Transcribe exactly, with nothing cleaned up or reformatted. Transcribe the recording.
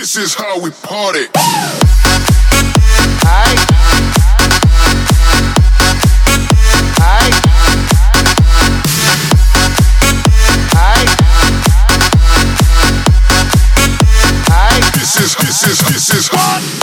This is how we party. Aye. Aye. Aye. Aye. This is this is this is hot.